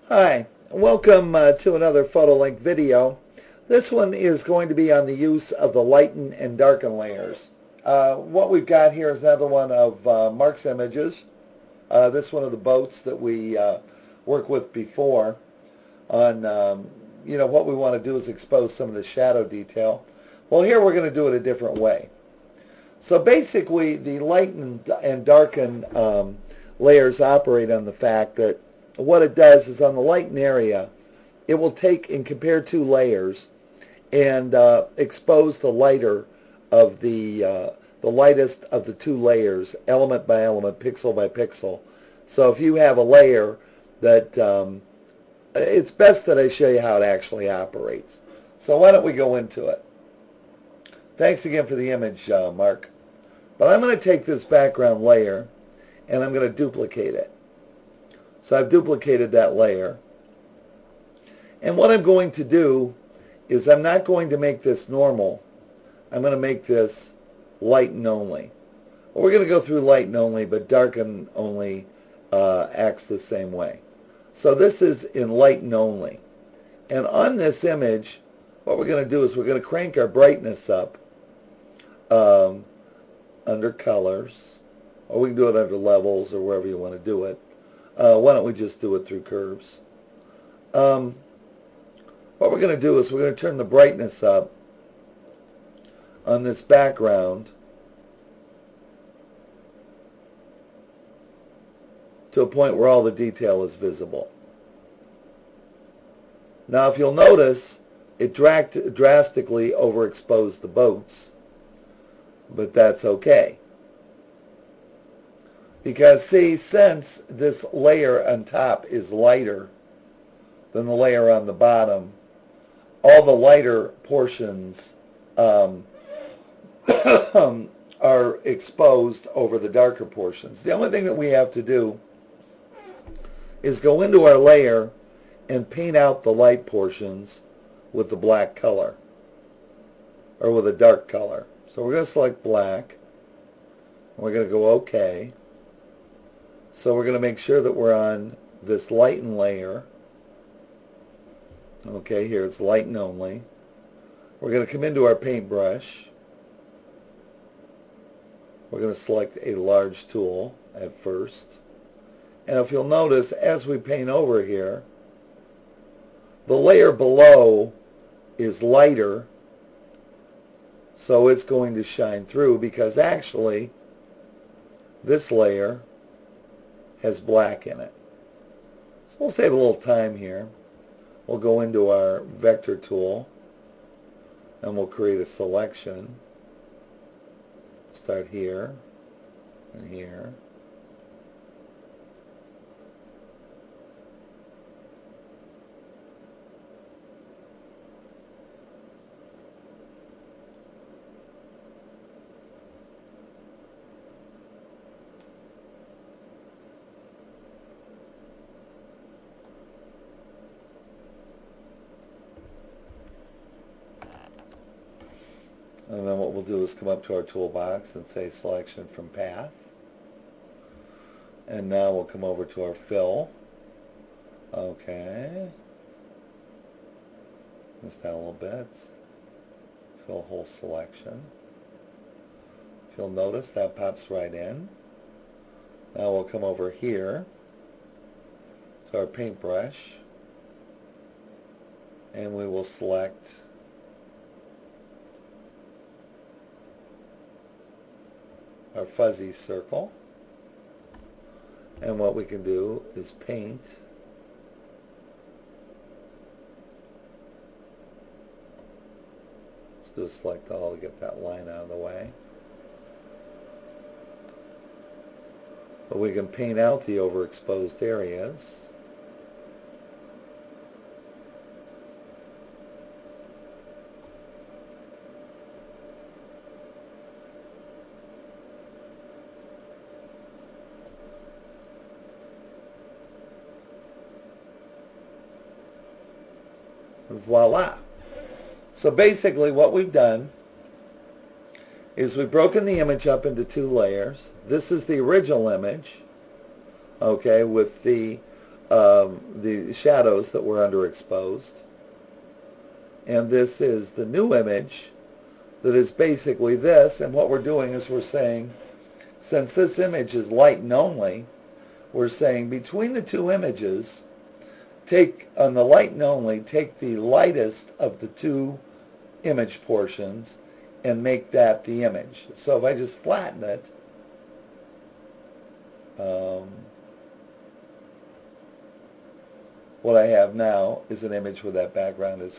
Hi, welcome to another PhotoLink video. This one is going to be on the use of the lighten and darken layers. What we've got here is another one of Mark's images. This one of the boats that we worked with before on, what we want to do is expose some of the shadow detail. Well, here we're going to do it a different way. So basically, the lighten and darken layers operate on the fact that what it does is on the lighten area, it will take and compare two layers and expose the lighter of the lightest of the two layers, element by element, pixel by pixel. So if you have a layer that, it's best that I show you how it actually operates. So why don't we go into it? Thanks again for the image, Mark. But I'm going to take this background layer and I'm going to duplicate it. So I've duplicated that layer. And what I'm going to do is I'm not going to make this normal. I'm going to make this lighten only. Well, we're going to go through lighten only, but darken only acts the same way. So this is in lighten only. And on this image, what we're going to do is we're going to crank our brightness up under colors, or we can do it under levels or wherever you want to do it. Why don't we just do it through curves? What we're going to do is we're going to turn the brightness up on this background to a point where all the detail is visible. Now if you'll notice, it drastically overexposed the boats, but that's okay. Because see, since this layer on top is lighter than the layer on the bottom, all the lighter portions are exposed over the darker portions. The only thing that we have to do is go into our layer and paint out the light portions with the black color, or with a dark color. So we're going to select black, and we're going to go OK. So we're going to make sure that we're on this lighten layer. Okay, here it's lighten only. We're going to come into our paintbrush. We're going to select a large tool at first. And if you'll notice, as we paint over here, the layer below is lighter, so it's going to shine through, because actually this layer has black in it. So we'll save a little time here. We'll go into our vector tool and we'll create a selection. Start here and here. And then what we'll do is come up to our toolbox and say selection from path. And now we'll come over to our fill. Okay. Just down a little bit. Fill whole selection. If you'll notice, that pops right in. Now we'll come over here to our paintbrush and we will select our fuzzy circle, and what we can do is paint let's do a select all to get that line out of the way. But we can paint out the overexposed areas. Voila. So basically what we've done is we've broken the image up into two layers. This is the original image, okay, with the the shadows that were underexposed. And this is the new image that is basically this. And what we're doing is we're saying, since this image is lighten only, we're saying between the two images, take on the lighten only, take the lightest of the two image portions and make that the image. So if I just flatten it, what I have now is an image where that background is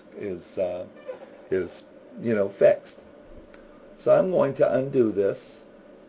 fixed. So I'm going to undo this.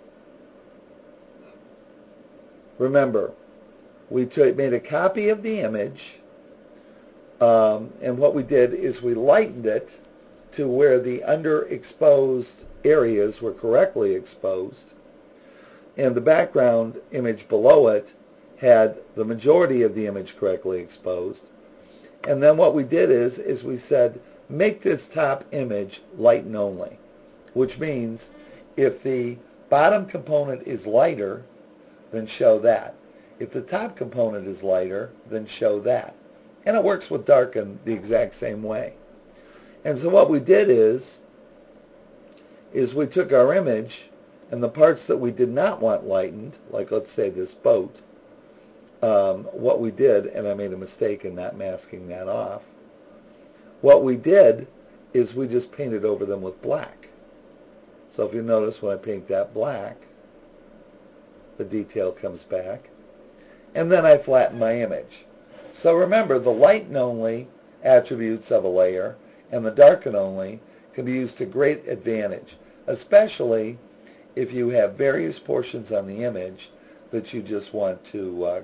Remember, we made a copy of the image, and what we did is we lightened it to where the underexposed areas were correctly exposed, and the background image below it had the majority of the image correctly exposed. And then what we did is we said, make this top image lighten only, which means if the bottom component is lighter, then show that. If the top component is lighter, then show that. And it works with darken the exact same way. And so what we did is we took our image, and the parts that we did not want lightened, like let's say this boat, what we did, and I made a mistake in not masking that off, what we did is we just painted over them with black. So if you notice when I paint that black, the detail comes back. And then I flatten my image. So remember, the lighten only attributes of a layer and the darken only can be used to great advantage, especially if you have various portions on the image that you just want to,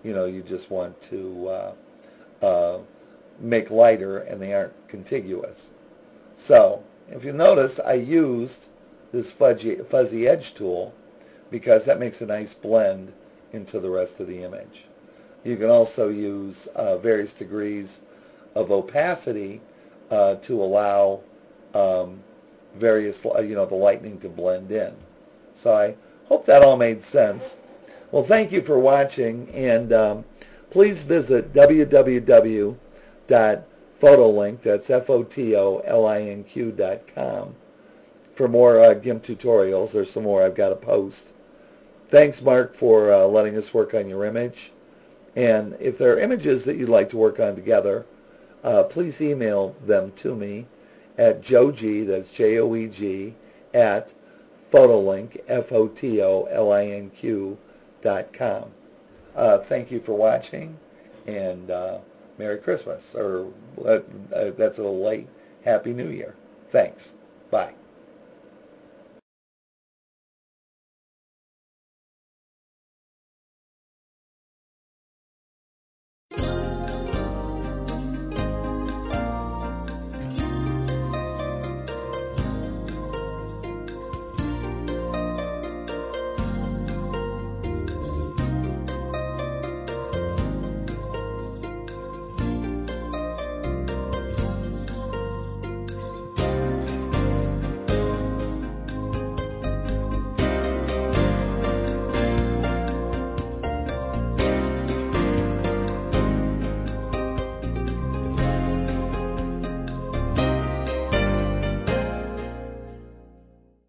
make lighter and they aren't contiguous. So if you notice, I used this fuzzy edge tool because that makes a nice blend into the rest of the image. You can also use various degrees of opacity to allow the lightning to blend in. So I hope that all made sense. Well, thank you for watching, and please visit www.photolink, that's FOTOLINQ.com, for more GIMP tutorials. There's some more I've got to post. Thanks, Mark, for letting us work on your image. And if there are images that you'd like to work on together, please email them to me at joeg, that's Joeg, at photolink, FOTOLINQ.com. Thank you for watching, and Merry Christmas, or that's a little late. Happy New Year. Thanks. Bye.